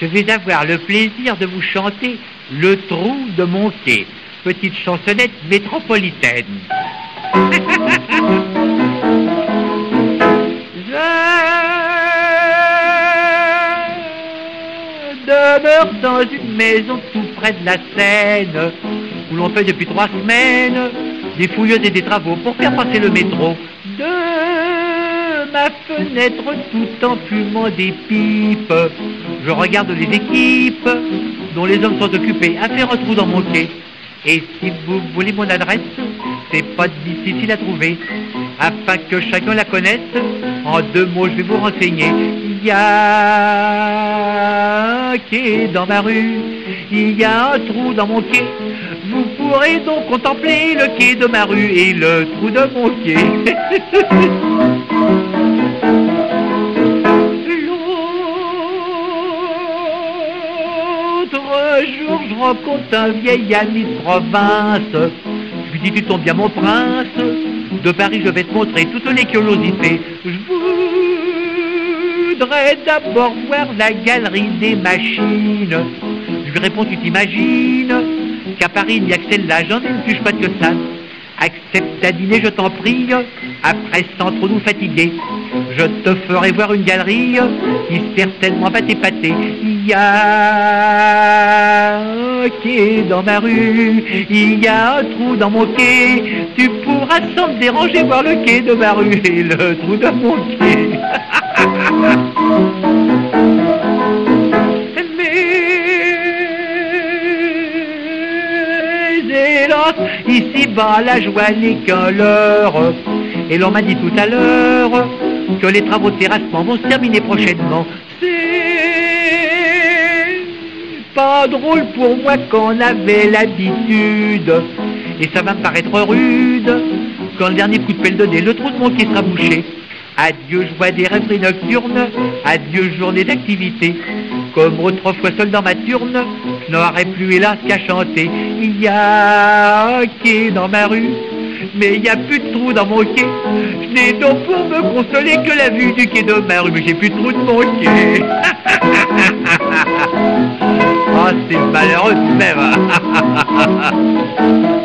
je vais avoir le plaisir de vous chanter Le trou de mon quai, petite chansonnette métropolitaine. Je demeure dans une maison tout près de la Seine, où l'on fait depuis 3 semaines des fouilleuses et des travaux pour faire passer le métro. De ma fenêtre, tout en fumant des pipes, je regarde les équipes dont les hommes sont occupés à faire un trou dans mon quai. Et si vous voulez mon adresse, c'est pas difficile à trouver. Afin que chacun la connaisse, en 2 mots je vais vous renseigner. Il y a un quai dans ma rue, il y a un trou dans mon quai. Vous pourrez donc contempler le quai de ma rue et le trou de mon quai. L'autre jour, je rencontre un vieil ami de province. Je lui dis, tu tombes bien mon prince, de Paris je vais te montrer toutes les curiosités. Je voudrais d'abord voir la galerie des machines. Je lui réponds, tu t'imagines qu'à Paris il n'y a que celle-là, j'en ai une plus chouette que ça. Accepte à dîner, je t'en prie, après sans trop nous fatiguer. Je te ferai voir une galerie qui certainement va t'épater. Il y a un quai dans ma rue, il y a un trou dans mon quai. Tu pourras sans te déranger voir le quai de ma rue et le trou de mon quai. Ici-bas, la joie n'est qu'un leurre. Et l'on m'a dit tout à l'heure que les travaux de terrassement vont se terminer prochainement. C'est pas drôle pour moi qu'on avait l'habitude, et ça va me paraître rude quand le dernier coup de pelle donné, le trou de mon quai sera bouché. Adieu joie des rêveries nocturnes, adieu journée d'activité. Comme autrefois seul dans ma turne, je n'aurais plus hélas qu'à chanter. Il y a un quai dans ma rue, mais il n'y a plus de trou dans mon quai. Je n'ai donc pour me consoler que la vue du quai de ma rue, mais j'ai plus de trou de mon quai. Oh, c'est malheureux tout de même.